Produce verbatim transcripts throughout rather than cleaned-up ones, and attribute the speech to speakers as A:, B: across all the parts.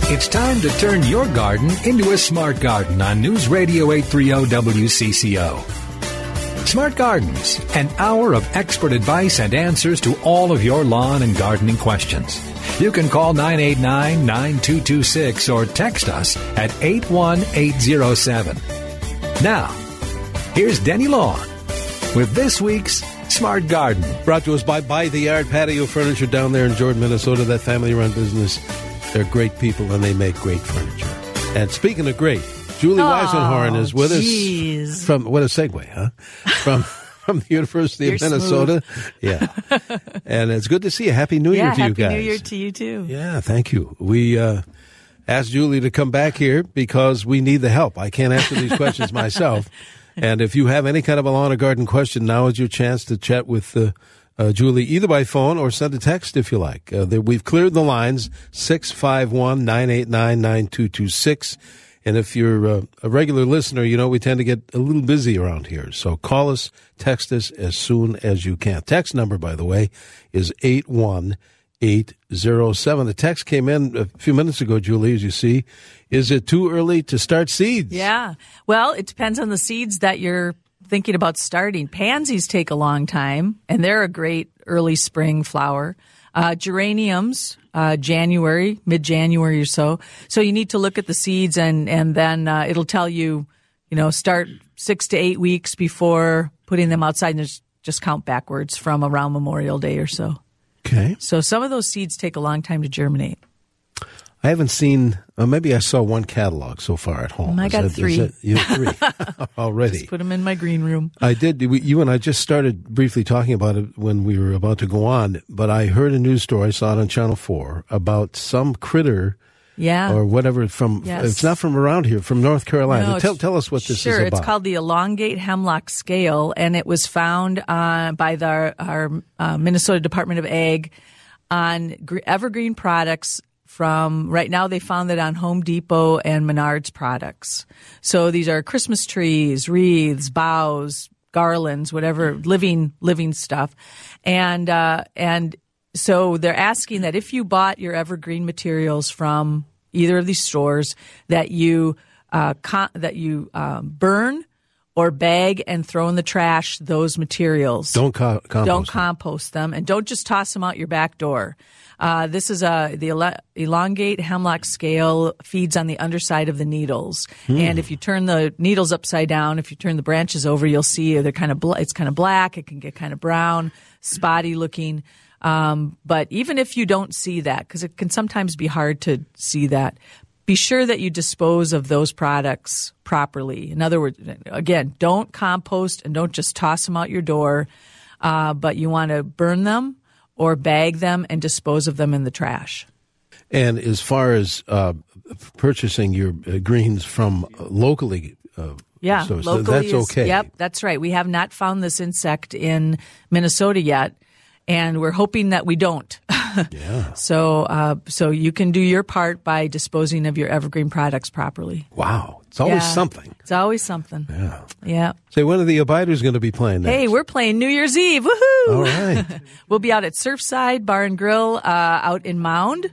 A: It's time to turn your garden into a smart garden on News Radio eight thirty W C C O. Smart Gardens, an hour of expert advice and answers to all of your lawn and gardening questions. You can call nine eight nine, nine two two six or text us at eight one eight zero seven. Now, here's Denny Long with this week's Smart Garden.
B: Brought to us by By the Yard Patio Furniture down there in Jordan, Minnesota. That family-run business. They're great people and they make great furniture. And speaking of great, Julie
C: oh,
B: Weisenhorn is with
C: geez.
B: us from, what a segue, huh? From from the University
C: You're
B: of Minnesota.
C: Smooth.
B: Yeah. And it's good to see you. Happy New
C: yeah,
B: Year to you guys.
C: Happy New Year to you too.
B: Yeah, thank you. We uh, asked Julie to come back here because we need the help. I can't answer these questions myself. And if you have any kind of a lawn or garden question, now is your chance to chat with uh, uh, Julie, either by phone or send a text if you like. Uh, there, we've cleared the lines, six five one, nine eight nine, nine two two six. And if you're uh, a regular listener, you know we tend to get a little busy around here. So call us, text us as soon as you can. Text number, by the way, is eight one eight zero seven. The text came in a few minutes ago, Julie, as you see. Is it too early to start seeds?
C: Yeah. Well, it depends on the seeds that you're thinking about starting. Pansies take a long time, and they're a great early spring flower. Uh, geraniums, uh, January, mid-January or so. So you need to look at the seeds, and, and then uh, it'll tell you, you know, start six to eight weeks before putting them outside, and just, just count backwards from around Memorial Day or so.
B: Okay.
C: So some of those seeds take a long time to germinate.
B: I haven't seen, uh, maybe I saw one catalog so far at home.
C: I
B: Is
C: got
B: that,
C: three.
B: Is that, you have three already.
C: Just put them in my green room.
B: I did. We, you and I just started briefly talking about it when we were about to go on, but I heard a news story, I saw it on Channel four, about some critter
C: Yeah.
B: or whatever from,
C: Yes.
B: it's not from around here, from North Carolina.
C: No,
B: tell, tell us what this
C: sure,
B: is about.
C: It's called the elongate hemlock scale, and it was found uh, by the, our uh, Minnesota Department of Ag on gr- evergreen products. From right now, they found it on Home Depot and Menards products. So these are Christmas trees, wreaths, boughs, garlands, whatever living living stuff, and uh, and so they're asking that if you bought your evergreen materials from either of these stores, that you uh, con- that you um, burn or bag and throw in the trash those materials.
B: Don't co- compost
C: Don't
B: them.
C: compost them, and don't just toss them out your back door. Uh, this is a the ele- elongate hemlock scale feeds on the underside of the needles,
B: Hmm.
C: and if you turn the needles upside down, if you turn the branches over, you'll see they're kind of bl- it's kind of black. It can get kind of brown, spotty looking. Um, but even if you don't see that, because it can sometimes be hard to see that, be sure that you dispose of those products properly. In other words, again, don't compost and don't just toss them out your door, uh, but you want to burn them or bag them and dispose of them in the trash.
B: And as far as uh, purchasing your uh, greens from uh, locally, uh,
C: Yeah,
B: so, so
C: locally
B: that's
C: is-
B: okay.
C: Yep, that's right. We have not found this insect in Minnesota yet, and we're hoping that we don't.
B: Yeah.
C: So, uh, so you can do your part by disposing of your evergreen products properly.
B: Wow. It's always
C: Yeah.
B: something.
C: It's always something.
B: Yeah.
C: Yeah.
B: Say, when are the Abiders going to be playing next?
C: Hey, we're playing New Year's Eve. Woohoo!
B: All right.
C: We'll be out at Surfside Bar and Grill uh, out in Mound.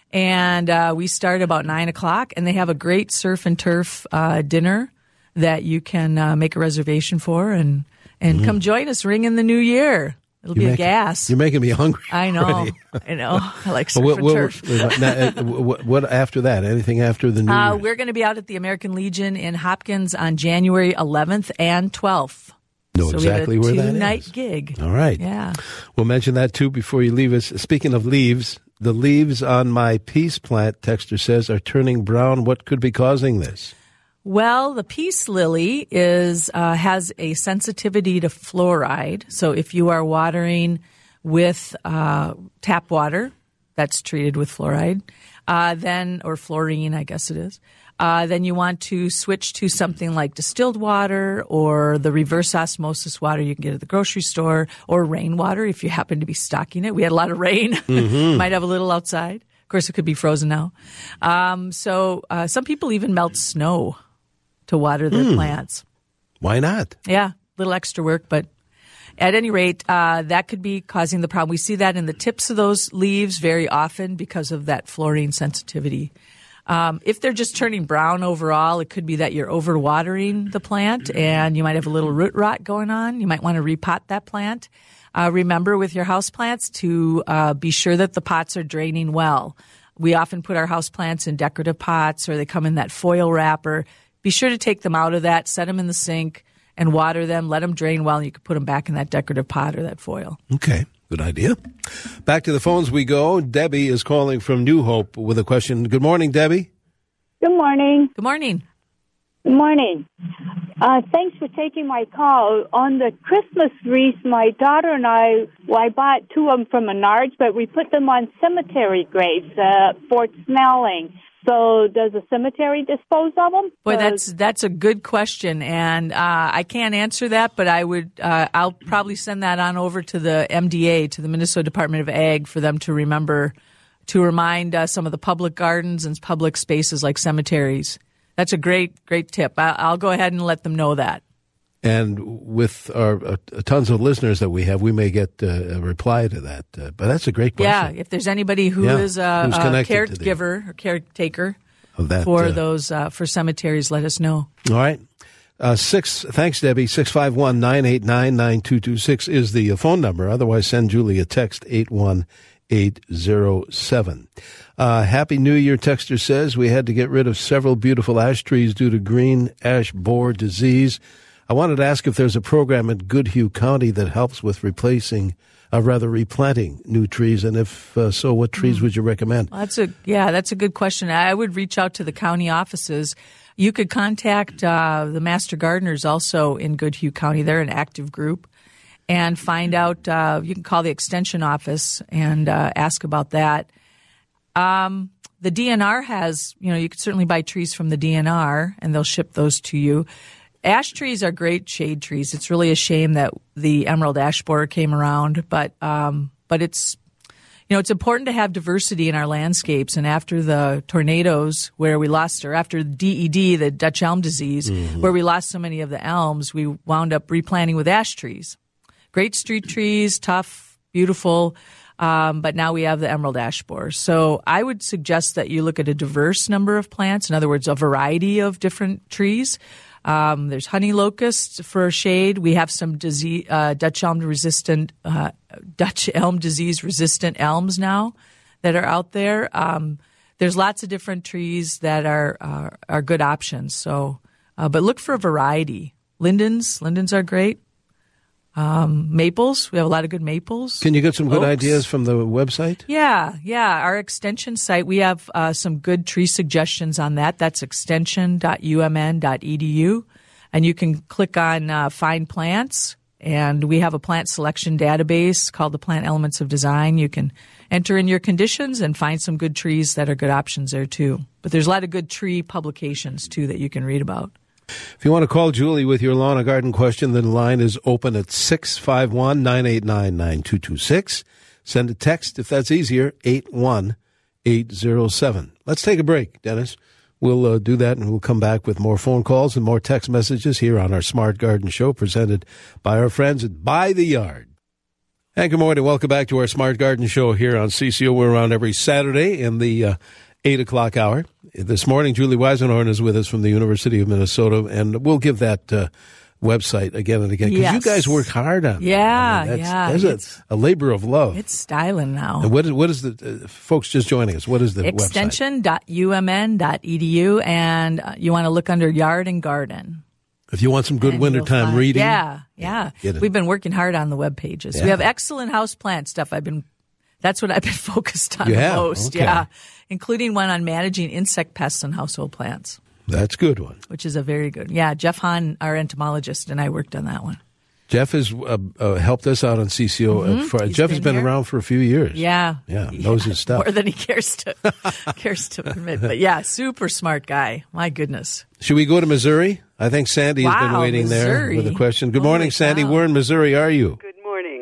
C: And uh, we start about nine o'clock. And they have a great surf and turf uh, dinner that you can uh, make a reservation for. And, and mm. come join us. Ring in the new year. It'll
B: You're
C: be
B: making,
C: a gas.
B: You're making me hungry.
C: I know.
B: already.
C: I know. I like surf
B: what,
C: and
B: what,
C: turf.
B: now, uh, what, what after that? Anything after the New
C: Uh,
B: Year's?
C: we're going to be out at the American Legion in Hopkins on January eleventh and twelfth.
B: Know
C: so
B: exactly
C: we
B: where
C: have a
B: that
C: two-night
B: is.
C: gig.
B: All right.
C: Yeah.
B: We'll mention that, too, before you leave us. Speaking of leaves, the leaves on my peace plant, Texter says, are turning brown. What could be causing this?
C: Well, the peace lily is uh, has a sensitivity to fluoride. So if you are watering with uh, tap water that's treated with fluoride, uh, then or fluorine, I guess it is, uh, then you want to switch to something like distilled water or the reverse osmosis water you can get at the grocery store, or rainwater if you happen to be stocking it. We had a lot of rain. Mm-hmm. Might have a little outside. Of course, it could be frozen now. Um, so uh, some people even melt snow to water their
B: mm.
C: plants.
B: Why not?
C: Yeah, a little extra work, but at any rate, uh, that could be causing the problem. We see that in the tips of those leaves very often because of that fluorine sensitivity. Um, if they're just turning brown overall, it could be that you're overwatering the plant and you might have a little root rot going on. You might want to repot that plant. Uh, remember with your houseplants to uh, be sure that the pots are draining well. We often put our houseplants in decorative pots or they come in that foil wrapper. Be sure to take them out of that, set them in the sink, and water them. Let them drain well, and you can put them back in that decorative pot or that foil.
B: Okay, good idea. Back to the phones we go. Debbie is calling from New Hope with a question. Good morning, Debbie.
D: Good morning.
C: Good morning.
D: Good morning. Uh, thanks for taking my call. On the Christmas wreath, my daughter and I, well, I bought two of them from Menards, but we put them on cemetery graves, uh, Fort Snelling. So does the cemetery dispose of them?
C: Boy, that's that's a good question, and uh, I can't answer that, but I would uh, I'll probably send that on over to the M D A, to the Minnesota Department of Ag, for them to remember to remind uh, some of the public gardens and public spaces like cemeteries. That's a great great tip. I, I'll go ahead and let them know that.
B: And with our uh, tons of listeners that we have, we may get uh, a reply to that. Uh, but that's a great question.
C: Yeah, if there's anybody who
B: yeah,
C: is a, a caregiver or caretaker
B: of that,
C: for
B: uh,
C: those uh, for cemeteries, let us know.
B: All right. Uh, six. Thanks, Debbie. Six five one nine eight nine nine two two six is the phone number. Otherwise, send Julie a text eight one eight zero seven. Uh, Happy New Year, texter says we had to get rid of several beautiful ash trees due to green ash borer disease. I wanted to ask if there's a program in Goodhue County that helps with replacing, uh, rather replanting new trees, and if uh, so, what trees mm. would you recommend?
C: Well, that's a yeah, that's a good question. I would reach out to the county offices. You could contact uh, the Master Gardeners also in Goodhue County. They're an active group, and find out. Uh, you can call the extension office and uh, ask about that. Um, the D N R has, you know, you could certainly buy trees from the D N R, and they'll ship those to you. Ash trees are great shade trees. It's really a shame that the emerald ash borer came around, but um, but it's you know it's important to have diversity in our landscapes. And after the tornadoes, where we lost, or after D E D, the Dutch elm disease, mm-hmm. where we lost so many of the elms, we wound up replanting with ash trees. Great street trees, tough, beautiful. Um, but now we have the emerald ash borer. So I would suggest that you look at a diverse number of plants. In other words, a variety of different trees. Um, there's honey locust for shade. We have some disease, uh, Dutch elm resistant, uh, Dutch elm disease resistant elms now that are out there. Um, there's lots of different trees that are uh, are good options. So, uh, but look for a variety. Lindens, lindens are great. Um, maples, we have a lot of good maples.
B: Can you get some good
C: Oaks.
B: ideas from the website?
C: Yeah, yeah. Our extension site, we have uh, some good tree suggestions on that. That's extension dot u m n dot e d u. And you can click on uh, Find Plants, and we have a plant selection database called the Plant Elements of Design. You can enter in your conditions and find some good trees that are good options there, too. But there's a lot of good tree publications, too, that you can read about.
B: If you want to call Julie with your lawn or garden question, then the line is open at six five one nine eight nine nine two two six. Send a text, if that's easier, eight one eight zero seven. Let's take a break, Dennis. We'll uh, do that, and we'll come back with more phone calls and more text messages here on our Smart Garden Show, presented by our friends at By the Yard. And good morning. Welcome back to our Smart Garden Show here on C C O. We're around every Saturday in the uh, eight o'clock hour. This morning, Julie Weisenhorn is with us from the University of Minnesota, and we'll give that uh, website again and again, because
C: yes.
B: you guys work hard on
C: yeah,
B: that. I mean,
C: yeah,
B: That's a, a labor of love.
C: It's styling now.
B: And what is, what is the, uh, folks just joining us, what is the
C: extension dot u m n dot e d u, and uh, you want to look under Yard and Garden.
B: If you want some good
C: and
B: wintertime reading.
C: Yeah, yeah. We've been working hard on the web pages. Yeah. We have excellent house plant stuff. I've been, that's what I've been focused on
B: you
C: the
B: have?
C: most.
B: Okay.
C: Yeah. Including one on managing insect pests and household plants.
B: That's a good one.
C: Which is a very good. Yeah, Jeff Hahn, our entomologist, and I worked on that one.
B: Jeff has uh, uh, helped us out on C C O.
C: Mm-hmm.
B: Uh, for, Jeff has been
C: here.
B: around for a few years.
C: Yeah.
B: Yeah, knows
C: yeah,
B: his stuff.
C: More than he cares to cares to admit. But yeah, super smart guy. My goodness.
B: Should we go to Missouri? I think Sandy has
C: wow,
B: been waiting
C: Missouri.
B: there with a question. Good
C: Holy
B: morning, Sandy.
C: cow.
B: Where in Missouri are you?
E: Good morning.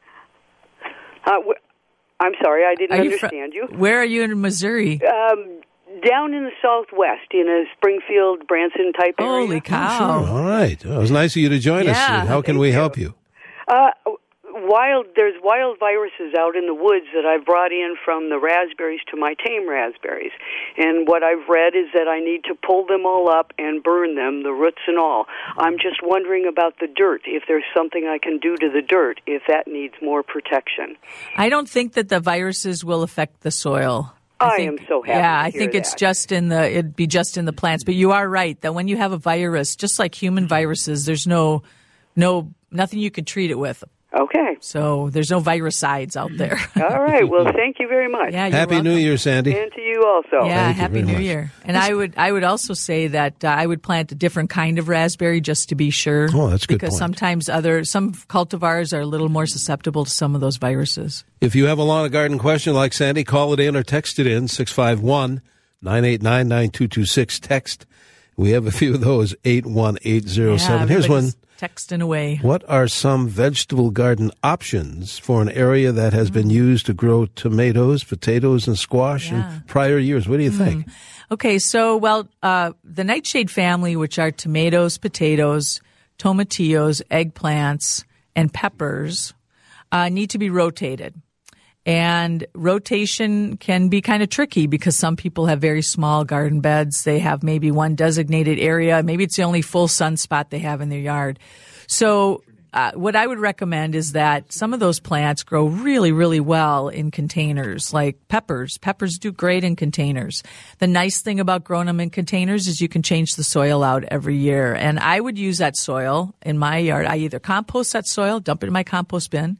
E: Uh, wh- I'm sorry, I didn't
C: are you
E: understand
C: fr-
E: you.
C: Where are you in Missouri?
E: Um, down in the Southwest, in a Springfield, Branson type area.
C: Holy cow.
B: Sure. All right. Well, it was nice of you to join
C: Yeah.
B: us. How can
E: Thank
B: we
E: you.
B: help you?
E: Uh, wild. There's wild viruses out in the woods that I've brought in from the raspberries to my tame raspberries. And what I've read is that I need to pull them all up and burn them, the roots and all. I'm just wondering about the dirt, if there's something I can do to the dirt, if that needs more protection.
C: I don't think that the viruses will affect the soil. I,
E: I
C: think,
E: am so happy
C: Yeah,
E: to
C: I
E: hear
C: think it's
E: that.
C: just in the, it'd be just in the plants. But you are right that when you have a virus, just like human viruses, there's no, no, nothing you can treat it with.
E: Okay.
C: So there's no virucides out there.
E: All right. Well, thank you very much.
C: Yeah, you're
B: Happy
C: welcome.
B: New Year, Sandy.
E: And to you also.
C: Yeah,
B: Thank you
C: Happy
B: very
C: New
B: much.
C: Year. And I would I would also say that uh, I would plant a different kind of raspberry just to be sure.
B: Oh, that's a good
C: Because
B: point.
C: sometimes other some cultivars are a little more susceptible to some of those viruses.
B: If you have a lawn and garden question like Sandy, call it in or text it in, six five one, nine eight nine, nine two two six. Text. We have a few of those, eight one eight zero seven.
C: Yeah,
B: Here's one.
C: everybody's texting away.
B: What are some vegetable garden options for an area that has been used to grow tomatoes, potatoes, and squash
C: Yeah.
B: in prior years? What do you think?
C: Okay, so, well, uh, the nightshade family, which are tomatoes, potatoes, tomatillos, eggplants, and peppers, uh, need to be rotated. And rotation can be kind of tricky because some people have very small garden beds. They have maybe one designated area. Maybe it's the only full sun spot they have in their yard. So uh, what I would recommend is that some of those plants grow really, really well in containers, like peppers. Peppers do great in containers. The nice thing about growing them in containers is you can change the soil out every year. And I would use that soil in my yard. I either compost that soil, dump it in my compost bin,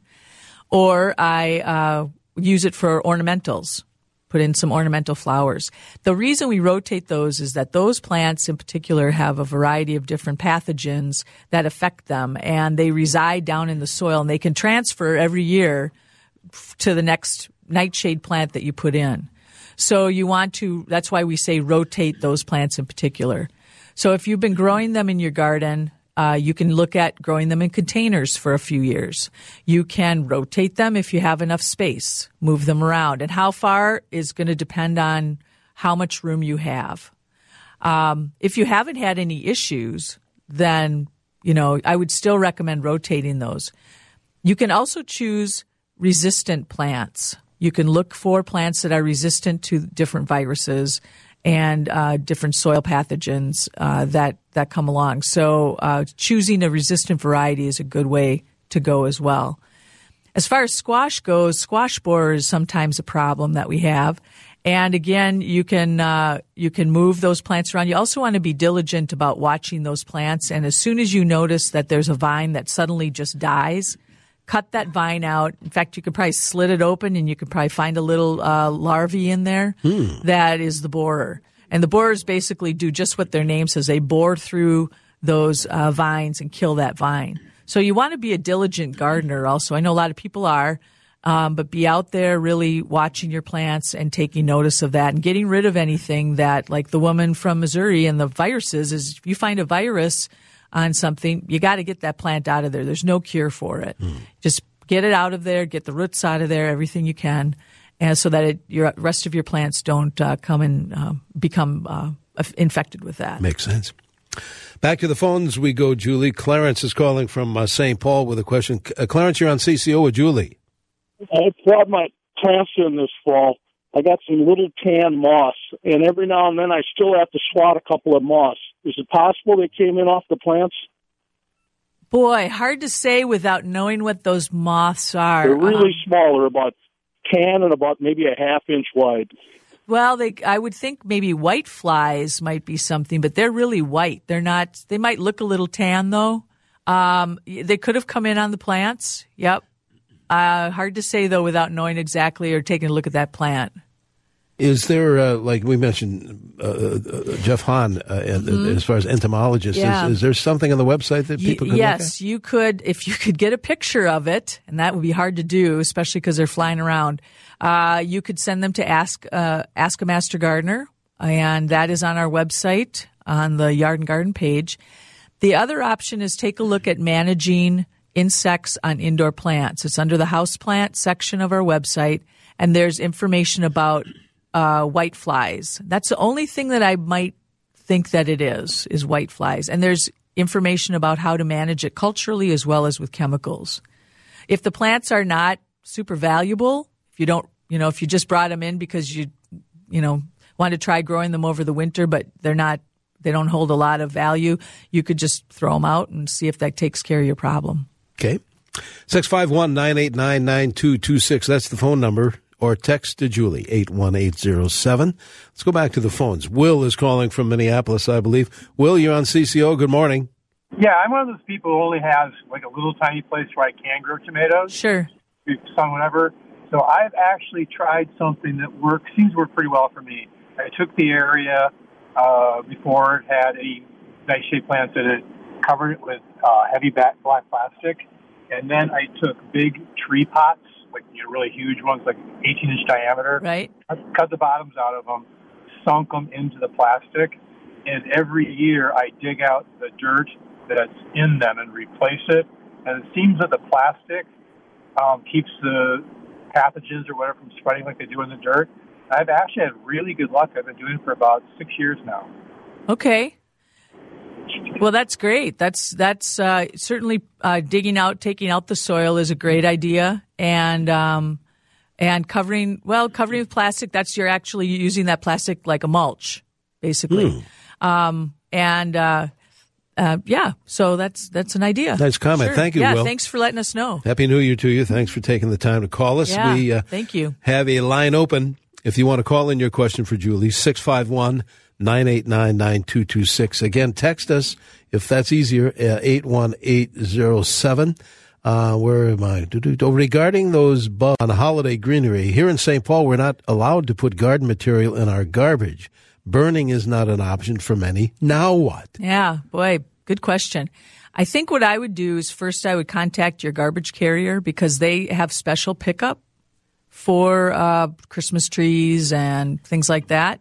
C: or I uh, use it for ornamentals, put in some ornamental flowers. The reason we rotate those is that those plants in particular have a variety of different pathogens that affect them, and they reside down in the soil, and they can transfer every year to the next nightshade plant that you put in. So you want to, that's why we say rotate those plants in particular. So if you've been growing them in your garden, Uh, you can look at growing them in containers for a few years. You can rotate them if you have enough space, move them around. And how far is going to depend on how much room you have. Um, if you haven't had any issues, then, you know, I would still recommend rotating those. You can also choose resistant plants. You can look for plants that are resistant to different viruses and uh, different soil pathogens uh, that that come along. So uh, choosing a resistant variety is a good way to go as well. As far as squash goes, squash borer is sometimes a problem that we have. And again, you can uh, you can move those plants around. You also want to be diligent about watching those plants. And as soon as you notice that there's a vine that suddenly just dies, cut that vine out. In fact, you could probably slit it open and you could probably find a little uh, larvae in there. Hmm. That is the borer. And the borers basically do just what their name says. They bore through those uh, vines and kill that vine. So you want to be a diligent gardener also. I know a lot of people are, um, but be out there really watching your plants and taking notice of that and getting rid of anything that, like the woman from Missouri and the viruses, is if you find a virus on something, you got to get that plant out of there. There's no cure for it. Mm. Just get it out of there, get the roots out of there, everything you can, and so that it, your rest of your plants don't uh, come and uh, become uh, infected with that.
B: Makes sense. Back to the phones we go, Julie. Clarence is calling from uh, Saint Paul with a question. Uh, Clarence, you're on C C O with Julie.
F: I brought my plants in this fall. I got some little tan moss, and every now and then I still have to swat a couple of moss. Is it possible they came in off the plants?
C: Boy, hard to say without knowing what those moths are.
F: They're really
C: um,
F: small. They're about tan and about maybe a half inch wide.
C: Well, they, I would think maybe white flies might be something, but they're really white. They're not, they might look a little tan though. Um, they could have come in on the plants. Yep. Uh, hard to say though without knowing exactly or taking a look at that plant.
B: Is there, uh, like we mentioned, uh, uh, Jeff Hahn, uh, mm-hmm. as far as entomologist,
C: yeah.
B: is, is there something on the website that people
C: y-
B: could
C: yes,
B: look at?
C: Yes, you could, if you could get a picture of it, and that would be hard to do, especially because they're flying around, uh, you could send them to Ask, uh, Ask a Master Gardener, and that is on our website on the Yard and Garden page. The other option is take a look at managing insects on indoor plants. It's under the houseplant section of our website, and there's information about Uh, white flies. That's the only thing that I might think that it is, is white flies. And there's information about how to manage it culturally as well as with chemicals. If the plants are not super valuable, if you don't, you know, if you just brought them in because you, you know, want to try growing them over the winter, but they're not, they don't hold a lot of value, you could just throw them out and see if that takes care of your problem.
B: Okay. six five one, nine eight nine, nine two two six. That's the phone number. Or text to Julie, eight one eight zero seven. Let's go back to the phones. Will is calling from Minneapolis, I believe. Will, you're on C C O. Good morning.
G: Yeah, I'm one of those people who only has like a little tiny place where I can grow tomatoes.
C: Sure.
G: Sun, whatever. So I've actually tried something that works, seems to work pretty well for me. I took the area uh, before it had any nice shaped plants in it, covered it with uh, heavy black plastic, and then I took big tree pots, like, you know, really huge ones, like eighteen inch diameter.
C: Right.
G: Cut, cut the bottoms out of them, sunk them into the plastic, and every year I dig out the dirt that's in them and replace it. And it seems that the plastic um, keeps the pathogens or whatever from spreading like they do in the dirt. I've actually had really good luck. I've been doing it for about six years now.
C: Okay. Well, that's great. That's that's uh, certainly uh, digging out, taking out the soil is a great idea, and um, and covering well covering with plastic. That's you're actually using that plastic like a mulch, basically. Mm. Um, and uh, uh, yeah, so that's that's an idea.
B: Nice comment.
C: Sure.
B: Thank you,
C: yeah,
B: Will.
C: Thanks for letting us know.
B: Happy New Year to you. Thanks for taking the time to call us.
C: Yeah,
B: we uh,
C: thank you.
B: Have a line open if you want to call in your question for Julie. Six five one. nine eight nine, nine two two six. Again, text us if that's easier, uh, eight one eight zero seven. Uh, where am I? Oh, regarding those bugs on holiday greenery, here in Saint Paul, we're not allowed to put garden material in our garbage. Burning is not an option for many. Now what?
C: Yeah, boy, good question. I think what I would do is first I would contact your garbage carrier because they have special pickup for uh, Christmas trees and things like that.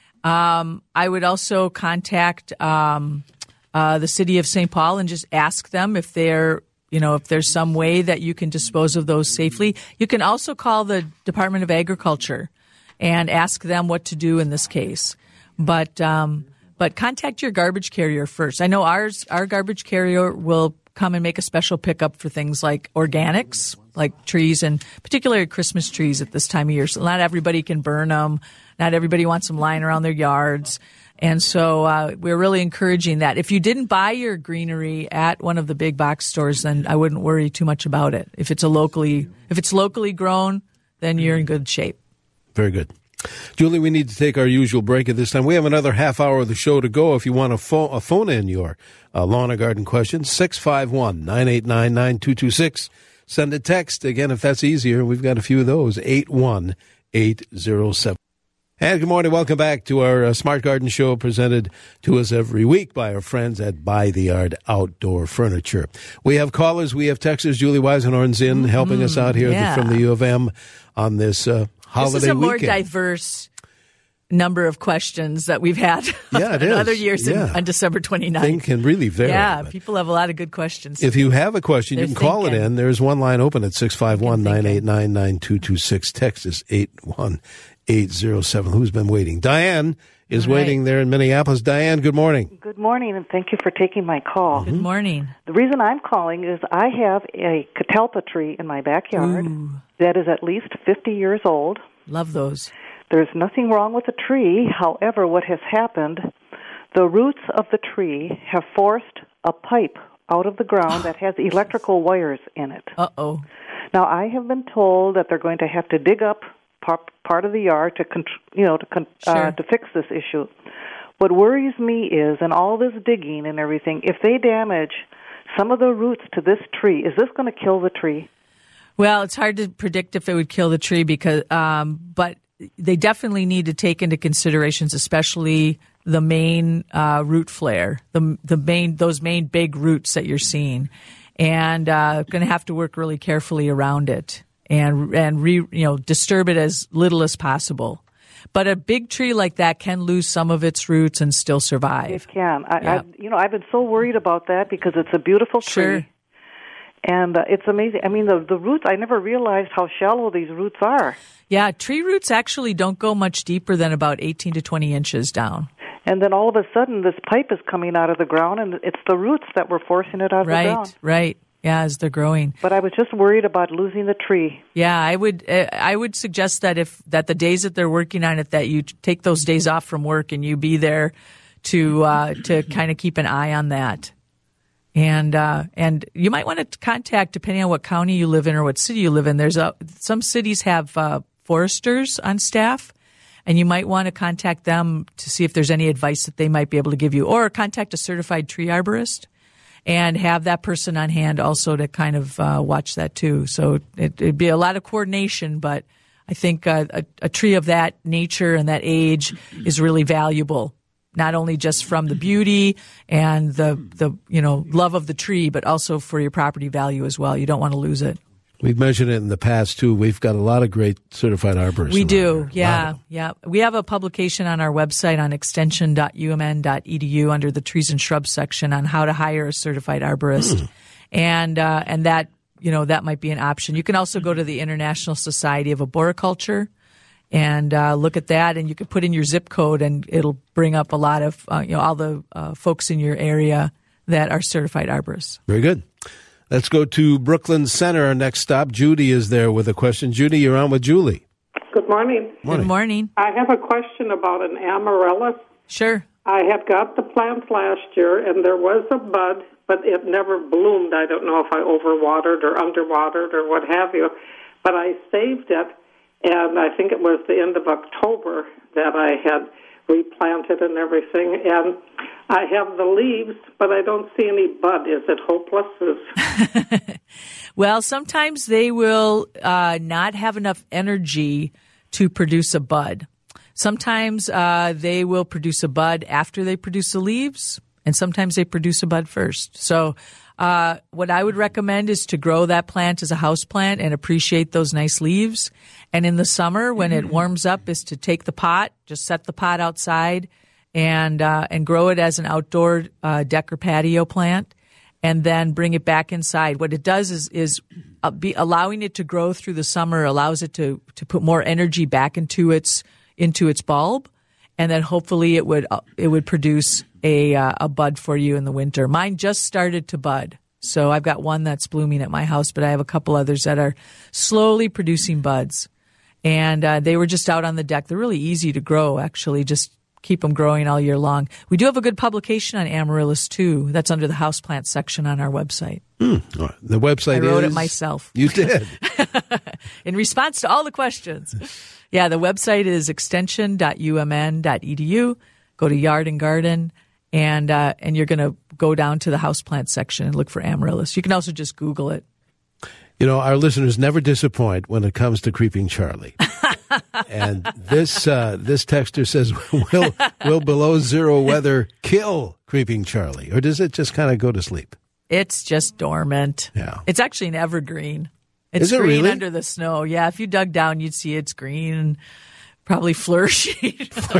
C: Um, I would also contact um, uh, the city of Saint Paul and just ask them if they're, you know, if there's some way that you can dispose of those safely. You can also call the Department of Agriculture and ask them what to do in this case. But um, but contact your garbage carrier first. I know ours, our garbage carrier will come and make a special pickup for things like organics, like trees and particularly Christmas trees at this time of year. So not everybody can burn them. Not everybody wants them lying around their yards. And so uh, we're really encouraging that. If you didn't buy your greenery at one of the big box stores, then I wouldn't worry too much about it. If it's a locally, if it's locally grown, then you're in good shape.
B: Very good. Julie, we need to take our usual break at this time. We have another half hour of the show to go. If you want to phone, uh, phone in your uh, lawn and garden questions, six five one, nine eight nine, nine two two six. Send a text. Again, if that's easier, we've got a few of those, eight one eight zero seven. And good morning. Welcome back to our uh, Smart Garden Show presented to us every week by our friends at By the Yard Outdoor Furniture. We have callers. We have texters. Julie Weisenhorn's in mm-hmm. helping us out here
C: yeah.
B: from the U of M on this uh, holiday weekend.
C: This is a more
B: weekend.
C: diverse number of questions that we've had
B: yeah, it
C: in
B: is.
C: other years
B: yeah.
C: in, on December twenty-ninth.
B: Things can really vary.
C: Yeah, people have a lot of good questions.
B: If you have a question,
C: They're
B: you can call
C: thinking.
B: it in. There's one line open at six five one, nine eight nine, nine two two six. Text is eight one eight zero seven. Who's been waiting? Diane is
C: right.
B: waiting there in Minneapolis. Diane, good morning.
H: Good morning, and thank you for taking my call.
C: Good morning.
H: The reason I'm calling is I have a catalpa tree in my backyard
C: Ooh.
H: that is at least fifty years old.
C: Love those.
H: There's nothing wrong with the tree. However, what has happened, the roots of the tree have forced a pipe out of the ground that has electrical wires in it.
C: Uh-oh.
H: Now, I have been told that they're going to have to dig up part of the yard to, you know, to
C: sure.
H: uh, to fix this issue. What worries me is, in all this digging and everything, if they damage some of the roots to this tree, is this going to kill the tree?
C: Well, it's hard to predict if it would kill the tree because, um, but they definitely need to take into considerations, especially the main uh, root flare, the the main those main big roots that you're seeing, and uh, going to have to work really carefully around it and and re, you know disturb it as little as possible. But a big tree like that can lose some of its roots and still survive.
H: It can. I,
C: yeah.
H: I, you know, I've been so worried about that because it's a beautiful tree.
C: Sure.
H: And uh, it's amazing. I mean, the the roots, I never realized how shallow these roots are.
C: Yeah, tree roots actually don't go much deeper than about eighteen to twenty inches down.
H: And then all of a sudden, this pipe is coming out of the ground, and it's the roots that were forcing it out of
C: right,
H: the ground.
C: Right, right. Yeah, as they're growing.
H: But I was just worried about losing the tree.
C: Yeah, I would uh, I would suggest that if that the days that they're working on it, that you take those days off from work and you be there to uh, to kind of keep an eye on that. And uh, and you might want to contact, depending on what county you live in or what city you live in. There's a some cities have uh, foresters on staff, and you might want to contact them to see if there's any advice that they might be able to give you, or contact a certified tree arborist and have that person on hand also to kind of uh, watch that too. So it, it'd be a lot of coordination, but I think uh, a, a tree of that nature and that age is really valuable, not only just from the beauty and the, the you know love of the tree, but also for your property value as well. You don't want to lose it.
B: We've mentioned it in the past, too. We've got a lot of great certified arborists.
C: We do,
B: here.
C: yeah, yeah. We have a publication on our website on extension dot u m n dot e d u under the trees and shrubs section on how to hire a certified arborist. Mm. And uh, and that, you know, that might be an option. You can also go to the International Society of Arboriculture and uh, look at that, and you can put in your zip code, and it'll bring up a lot of, uh, you know, all the uh, folks in your area that are certified arborists.
B: Very good. Let's go to Brooklyn Center, our next stop. Judy is there with a question. Judy, you're on with Julie.
I: Good morning.
C: morning. Good morning.
I: I have a question about an amaryllis.
C: Sure.
I: I had got the plant last year, and there was a bud, but it never bloomed. I don't know if I overwatered or underwatered or what have you, but I saved it, and I think it was the end of October that I had replanted and everything, and I have the leaves, but I don't see any bud. Is it hopeless? Is...
C: Well, sometimes they will uh, not have enough energy to produce a bud. Sometimes uh, they will produce a bud after they produce the leaves, and sometimes they produce a bud first. So uh, what I would recommend is to grow that plant as a house plant and appreciate those nice leaves. And in the summer, when it warms up, is to take the pot, just set the pot outside, and uh, and grow it as an outdoor uh, deck or patio plant, and then bring it back inside. What it does is is uh, be allowing it to grow through the summer allows it to to put more energy back into its into its bulb, and then hopefully it would uh, it would produce a uh, a bud for you in the winter. Mine just started to bud, so I've got one that's blooming at my house, but I have a couple others that are slowly producing buds, and uh, they were just out on the deck. They're really easy to grow, actually. Just keep them growing all year long. We do have a good publication on amaryllis too. That's under the houseplant section on our website.
B: Mm. The website is...
C: I wrote is, it myself.
B: You did.
C: In response to all the questions. Yeah, the website is extension dot u m n dot e d u. Go to Yard and Garden, and uh, and you're going to go down to the houseplant section and look for amaryllis. You can also just Google it.
B: You know, our listeners never disappoint when it comes to Creeping Charlie. And this uh, this texter says, will, will below zero weather kill Creeping Charlie? Or does it just kind of go to sleep?
C: It's just dormant.
B: Yeah.
C: It's actually an evergreen. It's
B: Is it
C: green
B: really?
C: under the snow. Yeah, if you dug down, you'd see it's green and probably flourishing.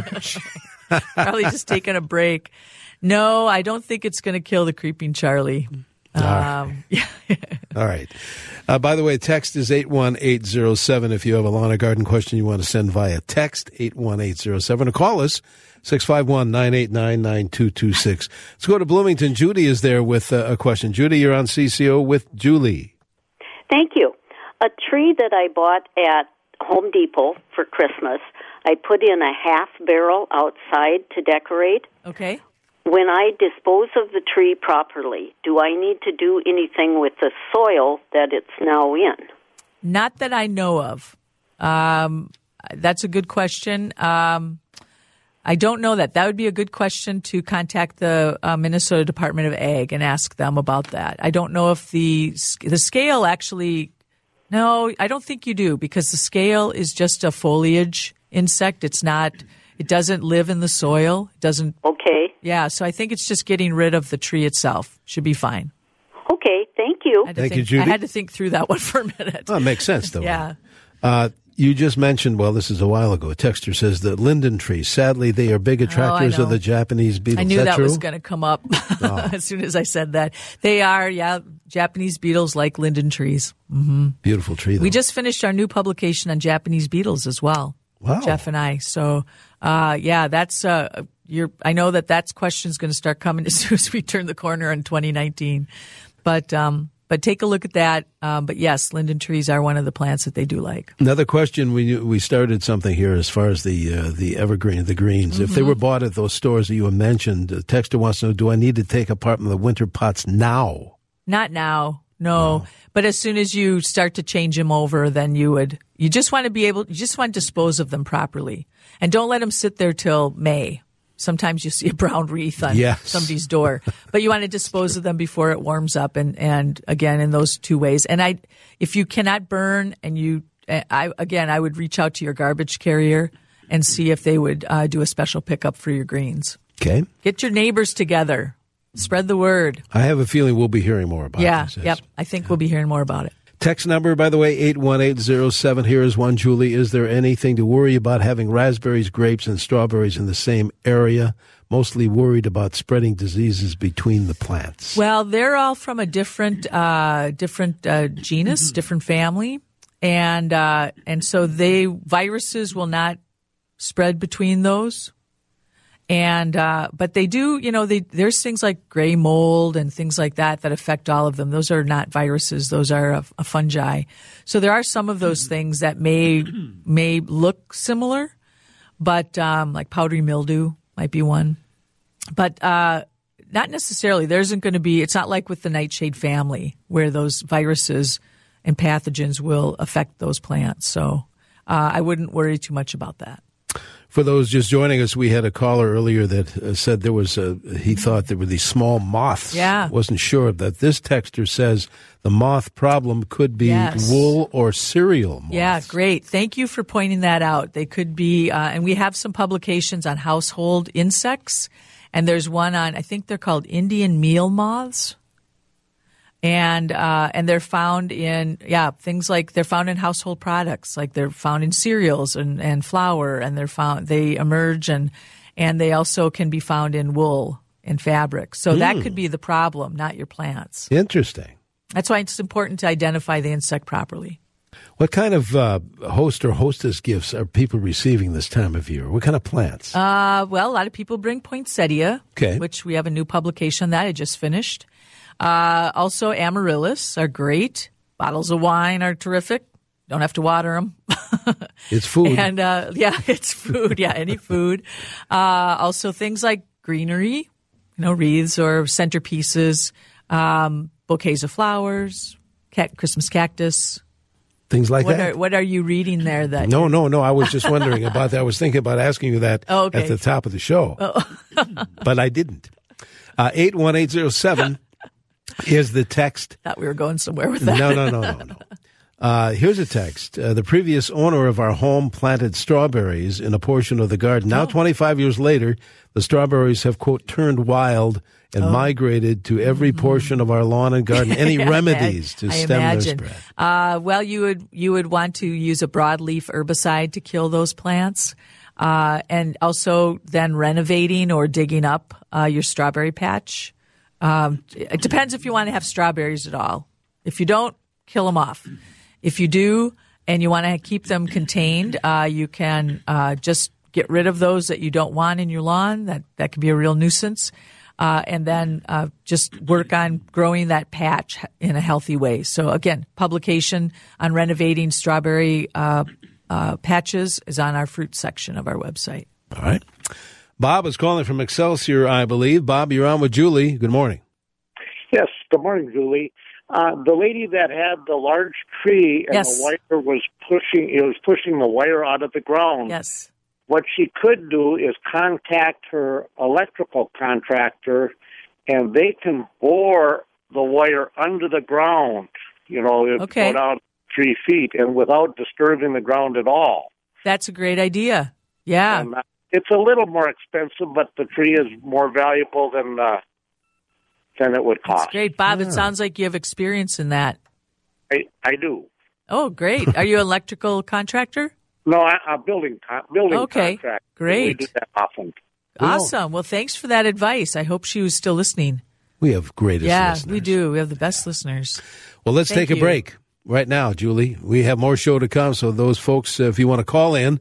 C: Probably just taking a break. No, I don't think it's going to kill the Creeping Charlie.
B: All right.
C: Um, yeah.
B: All right. Uh, by the way, text is eight one eight zero seven if you have a lawn or garden question you want to send via text, eight one eight zero seven, or call us, six five one, nine eight nine, nine two two six. Let's go to Bloomington. Judy is there with uh, a question. Judy, you're on C C O with Julie.
J: Thank you. A tree that I bought at Home Depot for Christmas, I put in a half barrel outside to decorate.
C: Okay.
J: When I dispose of the tree properly, do I need to do anything with the soil that it's now in?
C: Not that I know of. Um, that's a good question. Um, I don't know that. That would be a good question to contact the uh, Minnesota Department of Ag and ask them about that. I don't know if the the scale actually. No, I don't think you do, because the scale is just a foliage insect. It's not. It doesn't live in the soil. It doesn't.
J: Okay.
C: Yeah, so I think it's just getting rid of the tree itself. Should be fine.
J: Okay, thank you.
B: Thank
C: think,
B: you, Judy.
C: I had to think through that one for a minute.
B: Well, it makes sense, though.
C: Yeah.
B: Uh, you just mentioned, well, this is a while ago, a texter says the linden trees, sadly, they are big attractors
C: oh,
B: of the Japanese beetles.
C: I knew
B: is that,
C: that
B: true?
C: was going to come up oh. as soon as I said that. They are, yeah, Japanese beetles like linden trees. Mm-hmm.
B: Beautiful tree, though.
C: We just finished our new publication on Japanese beetles as well.
B: Wow.
C: Jeff and I. So, uh, yeah, that's, uh, you're, I know that that's question's going to start coming as soon as we turn the corner in twenty nineteen. But, um, but take a look at that. Um, but yes, linden trees are one of the plants that they do like.
B: Another question, we we started something here as far as the uh, the evergreen, the greens. Mm-hmm. If they were bought at those stores that you mentioned, the texter wants to know, do I need to take apart the winter pots now?
C: Not now, no. no. But as soon as you start to change them over, then you would, you just want to be able, you just want to dispose of them properly. And don't let them sit there till May. Sometimes you see a brown wreath on
B: yes.
C: somebody's door, but you want to dispose of them before it warms up. And, and again, in those two ways. And I, if you cannot burn and you, I, again, I would reach out to your garbage carrier and see if they would uh, do a special pickup for your greens.
B: Okay.
C: Get your neighbors together. Spread the word.
B: I have a feeling we'll be hearing more about
C: yeah,
B: this.
C: Yeah, yep. I think yeah. we'll be hearing more about it.
B: Text number, by the way, eight one eight zero seven. Here is one, Julie. Is there anything to worry about having raspberries, grapes, and strawberries in the same area? Mostly worried about spreading diseases between the plants.
C: Well, they're all from a different uh, different uh, genus, different family. And uh, and so they viruses will not spread between those. And uh, but they do, you know, they, there's things like gray mold and things like that that affect all of them. Those are not viruses; those are a, a fungi. So there are some of those things that may may look similar, but um, like powdery mildew might be one, but uh, not necessarily. There isn't going to be. It's not like with the nightshade family where those viruses and pathogens will affect those plants. So uh, I wouldn't worry too much about that.
B: For those just joining us, we had a caller earlier that uh, said there was a, he thought there were these small moths.
C: Yeah.
B: Wasn't sure of that. This texter says the moth problem could be
C: yes.
B: wool or cereal moths.
C: Yeah, great. Thank you for pointing that out. They could be, uh, and we have some publications on household insects, and there's one on, I think they're called Indian meal moths. And uh, and they're found in, yeah, things like they're found in household products, like they're found in cereals and, and flour, and they're found, they emerge, and and they also can be found in wool and fabric. So mm. that could be the problem, not your plants.
B: Interesting.
C: That's why it's important to identify the insect properly.
B: What kind of uh, host or hostess gifts are people receiving this time of year? What kind of plants?
C: Uh, well, a lot of people bring poinsettia,
B: okay.
C: which we have a new publication that I just finished. Uh, also, amaryllis are great. Bottles of wine are terrific. Don't have to water them.
B: It's food.
C: And, uh, yeah, it's food. Yeah, any food. Uh, also things like greenery, you know, wreaths or centerpieces, um, bouquets of flowers, cat- Christmas cactus.
B: Things like
C: what
B: that.
C: Are, what are you reading there? That
B: No, no, no. I was just wondering about that. I was thinking about asking you that
C: oh, okay.
B: at the top of the show.
C: Oh.
B: But I didn't. Uh, eight one eight zero seven. Here's the text.
C: Thought we were going somewhere with that.
B: No, no, no, no, no. Uh, here's a text. Uh, the previous owner of our home planted strawberries in a portion of the garden. Now, oh. twenty-five years later, the strawberries have, quote, turned wild and oh. migrated to every portion of our lawn and garden. Any remedies to
C: I
B: stem
C: imagine.
B: their spread?
C: Uh, well, you would you would want to use a broadleaf herbicide to kill those plants. Uh, and also then renovating or digging up uh, your strawberry patch. Um, it depends if you want to have strawberries at all. If you don't, kill them off. If you do and you want to keep them contained, uh, you can uh, just get rid of those that you don't want in your lawn. That, that can be a real nuisance. Uh, and then uh, just work on growing that patch in a healthy way. So, again, publication on renovating strawberry uh, uh, patches is on our fruit section of our website.
B: All right. Bob is calling from Excelsior, I believe. Bob, you're on with Julie. Good morning.
F: Yes, good morning, Julie. Uh, the lady that had the large tree and
C: yes.
F: the wire was pushing, it was pushing the wire out of the ground.
C: Yes.
F: What she could do is contact her electrical contractor, and they can bore the wire under the ground, you know,
C: okay.
F: go down three feet, and without disturbing the ground at all.
C: That's a great idea. Yeah.
F: And, uh, it's a little more expensive, but the tree is more valuable than uh, than it would cost.
C: That's great. Bob,
B: yeah.
C: It sounds like you have experience in that.
F: I, I do.
C: Oh, great. Are you an electrical contractor?
F: No, I, I'm building, building
C: okay.
F: contract.
C: Great.
F: We do that often.
C: Awesome. Well, thanks for that advice. I hope she was still listening.
B: We have greatest
C: yeah,
B: listeners.
C: we do. We have the best listeners.
B: Well, let's
C: Thank
B: take a
C: you.
B: break right now, Julie. We have more show to come, so those folks, uh, if you want to call in,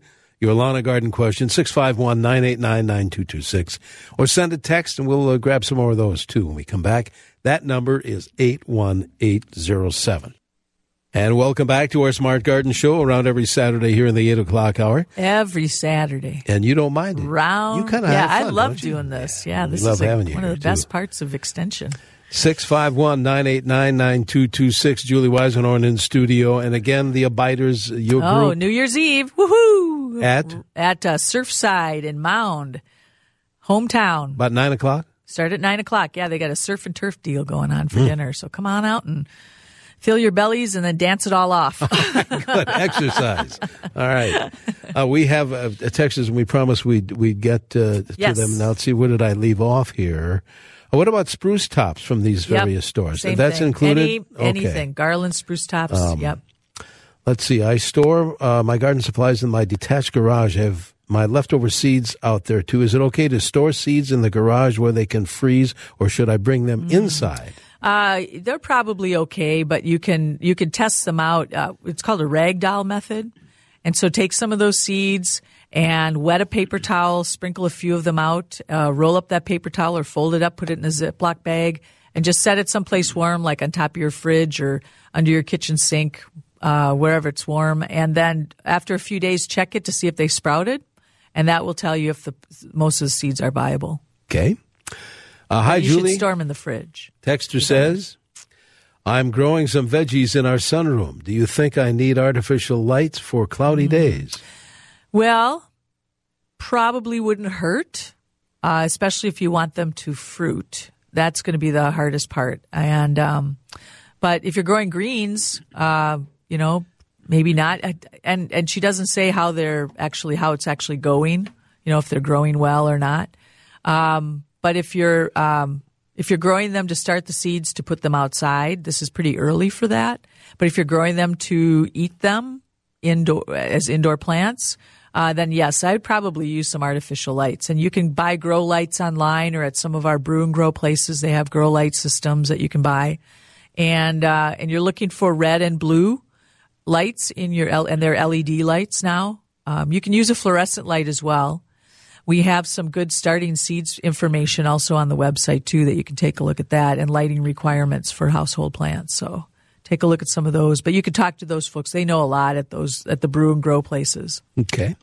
B: your lawn and garden question, six five one, nine eight nine, nine two two six. Or send a text, and we'll uh, grab some more of those, too, when we come back. That number is eight one eight zero seven. And welcome back to our Smart Garden Show around every Saturday here in the eight o'clock hour.
C: Every Saturday.
B: And you don't mind it.
C: Round.
B: You kind of
C: yeah,
B: have fun,
C: I love
B: don't you?
C: doing this. Yeah,
B: We
C: this
B: love
C: is like
B: having you
C: one
B: here,
C: of the best
B: too.
C: parts of Extension.
B: six five one, nine eight nine, nine two two six. Julie Weisenhorn in studio. And again, the Abiders, your
C: Oh,
B: group.
C: New Year's Eve. Woohoo!
B: At?
C: At uh, Surfside in Mound, hometown.
B: About nine o'clock?
C: Start at nine o'clock. Yeah, they got a surf and turf deal going on for
B: Mm.
C: dinner. So come on out and fill your bellies and then dance it all off.
B: Good exercise. All right. Uh, we have uh, Texas, and we promised we'd, we'd get uh, to
C: Yes.
B: them. Now, let's see, what did I leave off here? Uh, what about spruce tops from these
C: Yep,
B: various stores?
C: same
B: That's
C: thing.
B: included?
C: Any,
B: Okay.
C: Anything. Garland, spruce tops.
B: Um,
C: yep.
B: Let's see. I store uh, my garden supplies in my detached garage. I have my leftover seeds out there, too. Is it okay to store seeds in the garage where they can freeze, or should I bring them
C: Mm.
B: inside?
C: Uh, they're probably okay, but you can you can test them out. Uh, it's called a ragdoll method, and so take some of those seeds and wet a paper towel, sprinkle a few of them out, uh, roll up that paper towel or fold it up, put it in a Ziploc bag, and just set it someplace warm, like on top of your fridge or under your kitchen sink, uh, wherever it's warm. And then after a few days, check it to see if they sprouted, and that will tell you if the most of the seeds are viable.
B: Okay. Uh, hi,
C: you
B: Julie.
C: should store them in the fridge.
B: Texter says, I'm growing some veggies in our sunroom. Do you think I need artificial lights for cloudy days?
C: Well, probably wouldn't hurt, uh, especially if you want them to fruit. That's going to be the hardest part. And um, but if you're growing greens, uh, you know, maybe not. And and she doesn't say how they're actually how it's actually going. You know, if they're growing well or not. Um, but if you're um, if you're growing them to start the seeds to put them outside, this is pretty early for that. But if you're growing them to eat them indoor as indoor plants, uh, then yes, I'd probably use some artificial lights. And you can buy grow lights online or at some of our brew and grow places. They have grow light systems that you can buy. And uh, and you're looking for red and blue lights in your L- and they're L E D lights now. Um, you can use a fluorescent light as well. We have some good starting seeds information also on the website too that you can take a look at that, and lighting requirements for household plants. So take a look at some of those. But you could talk to those folks. They know a lot at those at the brew and grow places.
B: Okay.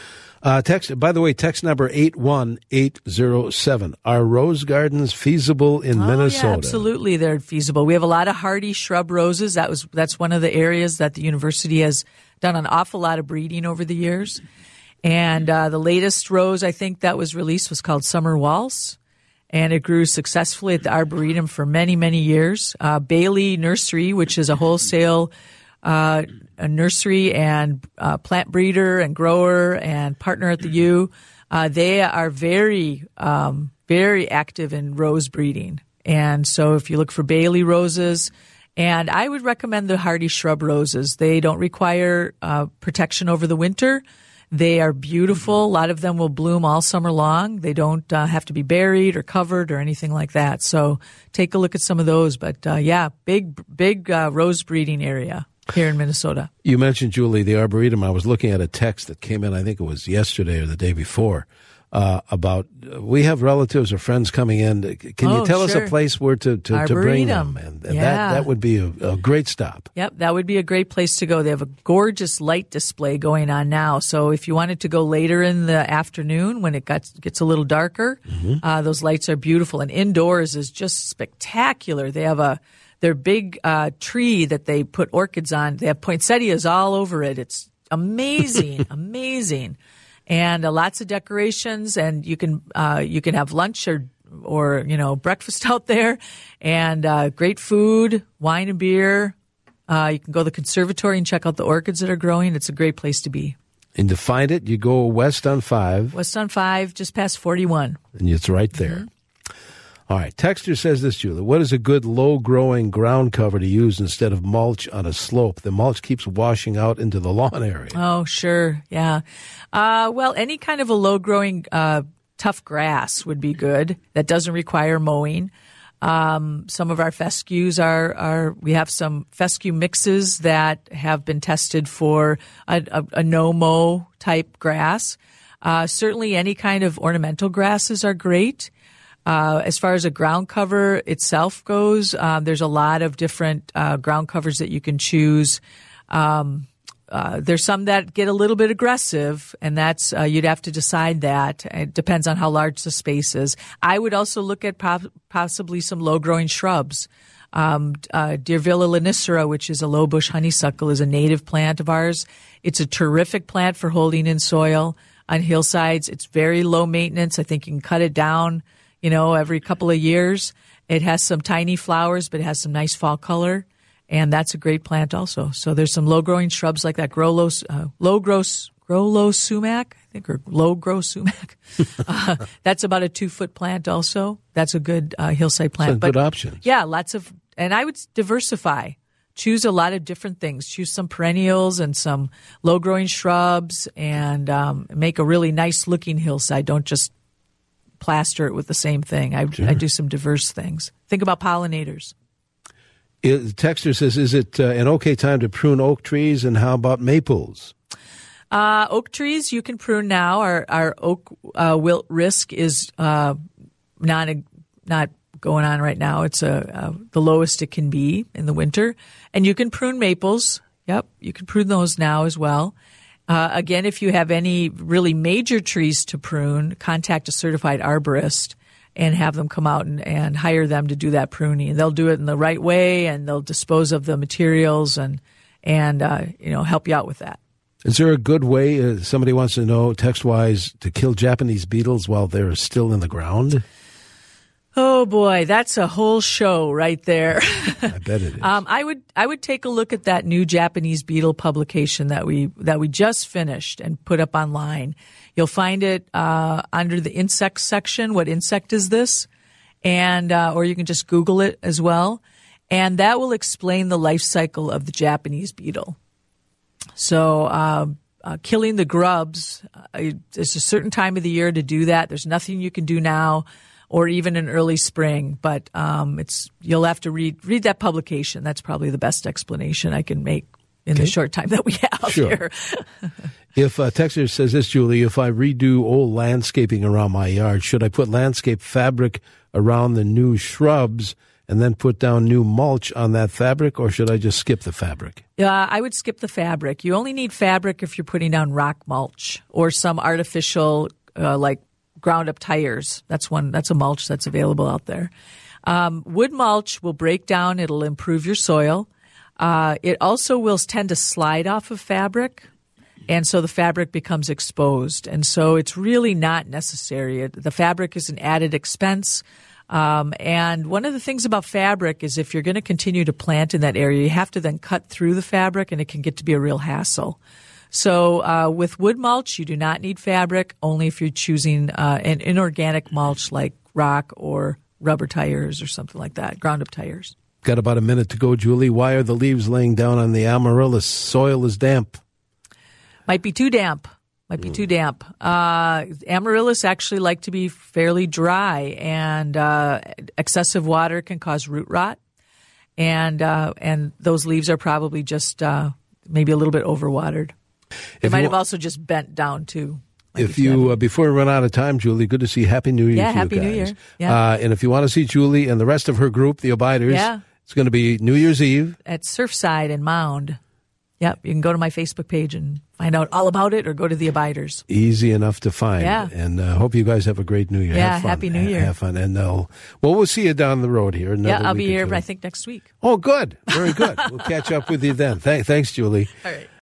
B: Uh, text. By the way, text number eight one eight zero seven. Are rose gardens feasible in
C: oh,
B: Minnesota?
C: Yeah, absolutely, they're feasible. We have a lot of hardy shrub roses. That was that's one of the areas that the university has done an awful lot of breeding over the years. And uh, the latest rose I think that was released was called Summer Waltz, and it grew successfully at the Arboretum for many, many years. Uh, Bailey Nursery, which is a wholesale uh, a nursery and uh, plant breeder and grower and partner at the U, uh, they are very, um, very active in rose breeding. And so if you look for Bailey roses, and I would recommend the hardy shrub roses. They don't require uh, protection over the winter. They are beautiful. A lot of them will bloom all summer long. They don't uh, have to be buried or covered or anything like that. So take a look at some of those. But uh, yeah, big, big uh, rose breeding area here in Minnesota.
B: You mentioned, Julie, the Arboretum. I was looking at a text that came in, I think it was yesterday or the day before, uh, about uh, we have relatives or friends coming in. Can you
C: oh,
B: tell
C: sure.
B: us a place where to, to, to bring them? And, and
C: yeah.
B: that, that would be a, a great stop.
C: Yep, that would be a great place to go. They have a gorgeous light display going on now. So if you wanted to go later in the afternoon when it gets, gets a little darker, mm-hmm. uh, those lights are beautiful. And indoors is just spectacular. They have a their big uh, tree that they put orchids on. They have poinsettias all over it. It's amazing, amazing. And uh, lots of decorations, and you can uh, you can have lunch or or you know breakfast out there, and uh, great food, wine and beer. Uh, you can go to the conservatory and check out the orchids that are growing. It's a great place to be.
B: And to find it, you go west on five.
C: West on five, just past forty-one.
B: And it's right there.
C: Mm-hmm.
B: All right. Texter says this, Julie. What is a good low-growing ground cover to use instead of mulch on a slope? The mulch keeps washing out into the lawn area.
C: Oh, sure. Yeah. Uh, well, any kind of a low-growing uh, tough grass would be good. That doesn't require mowing. Um, some of our fescues are, are, we have some fescue mixes that have been tested for a, a, a no-mow type grass. Uh, certainly any kind of ornamental grasses are great. Uh, as far as a ground cover itself goes, um, there's a lot of different uh, ground covers that you can choose. Um, uh, there's some that get a little bit aggressive, and that's uh, you'd have to decide that. It depends on how large the space is. I would also look at po- possibly some low-growing shrubs. Um, uh, Deervilla lanicera, which is a low-bush honeysuckle, is a native plant of ours. It's a terrific plant for holding in soil on hillsides. It's very low maintenance. I think you can cut it down, you know, every couple of years. It has some tiny flowers, but it has some nice fall color, and that's a great plant also. So there's some low-growing shrubs like that. Grow uh, low-grow Growlow sumac, I think, or low-grow sumac. uh, that's about a two-foot plant also. That's a good uh, hillside plant.
B: Some
C: but,
B: good options.
C: Yeah, lots of, and I would diversify. Choose a lot of different things. Choose some perennials and some low-growing shrubs, and um, make a really nice-looking hillside. Don't just plaster it with the same thing. I,
B: Sure.
C: I do some diverse things. Think about pollinators.
B: It, Texter says, is it uh, an okay time to prune oak trees, and how about maples?
C: Uh, oak trees you can prune now. Our our oak uh, wilt risk is uh, not not going on right now. It's a, uh, the lowest it can be in the winter, and you can prune maples. Yep, you can prune those now as well. Uh, again, if you have any really major trees to prune, contact a certified arborist and have them come out and, and hire them to do that pruning. They'll do it in the right way, and they'll dispose of the materials and and uh, you know help you out with that.
B: Is there a good way, uh, somebody wants to know, text-wise, to kill Japanese beetles while they're still in the ground?
C: Oh boy, that's a whole show right there.
B: I bet it is.
C: um, I would I would take a look at that new Japanese beetle publication that we that we just finished and put up online. You'll find it uh, under the insects section. What insect is this? And uh, or you can just Google it as well, and that will explain the life cycle of the Japanese beetle. So uh, uh, killing the grubs, uh, there's a certain time of the year to do that. There's nothing you can do now or even in early spring, but um, it's you'll have to read read that publication. That's probably the best explanation I can make in
B: Okay.
C: the short time that we have
B: Sure.
C: here.
B: If uh, Texter says this, Julie, if I redo old landscaping around my yard, should I put landscape fabric around the new shrubs and then put down new mulch on that fabric, or should I just skip the fabric?
C: Uh, I would skip the fabric. You only need fabric if you're putting down rock mulch or some artificial, uh, like ground up tires. That's one. That's a mulch that's available out there. Um, wood mulch will break down. It'll improve your soil. Uh, it also will tend to slide off of fabric, and so the fabric becomes exposed. And so it's really not necessary. It, the fabric is an added expense. Um, and one of the things about fabric is if you're going to continue to plant in that area, you have to then cut through the fabric, and it can get to be a real hassle. So uh, with wood mulch, you do not need fabric, only if you're choosing uh, an inorganic mulch like rock or rubber tires or something like that, ground-up tires.
B: Got about a minute to go, Julie. Why are the leaves laying down on the amaryllis? Soil is damp.
C: Might be too damp. Might be too damp. Uh, amaryllis actually like to be fairly dry, and uh, excessive water can cause root rot. And uh, and those leaves are probably just uh, maybe a little bit overwatered. They
B: If
C: might
B: you
C: have
B: wa-
C: also just bent down too. Might
B: If
C: be too
B: you,
C: heavy.
B: uh, before we run out of time, Julie, good to see. Happy New Year
C: Yeah,
B: to
C: Happy
B: you
C: New
B: guys.
C: Year. Yeah.
B: Uh, and if you want to see Julie and the rest of her group, the Abiders,
C: Yeah.
B: it's going to be New Year's Eve.
C: At Surfside and Mound. Yep, you can go to my Facebook page and find out all about it, or go to the Abiders.
B: Easy enough to find.
C: Yeah.
B: And uh, hope you guys have a great New Year.
C: Yeah,
B: have fun.
C: Happy New
B: Ha-
C: Year.
B: Have fun. And uh, well, we'll see you down the road here.
C: Yeah,
B: another
C: I'll
B: week
C: be
B: or
C: here,
B: two.
C: I think, next week.
B: Oh, good. Very good. We'll catch up with you then. Th- thanks, Julie.
C: All right.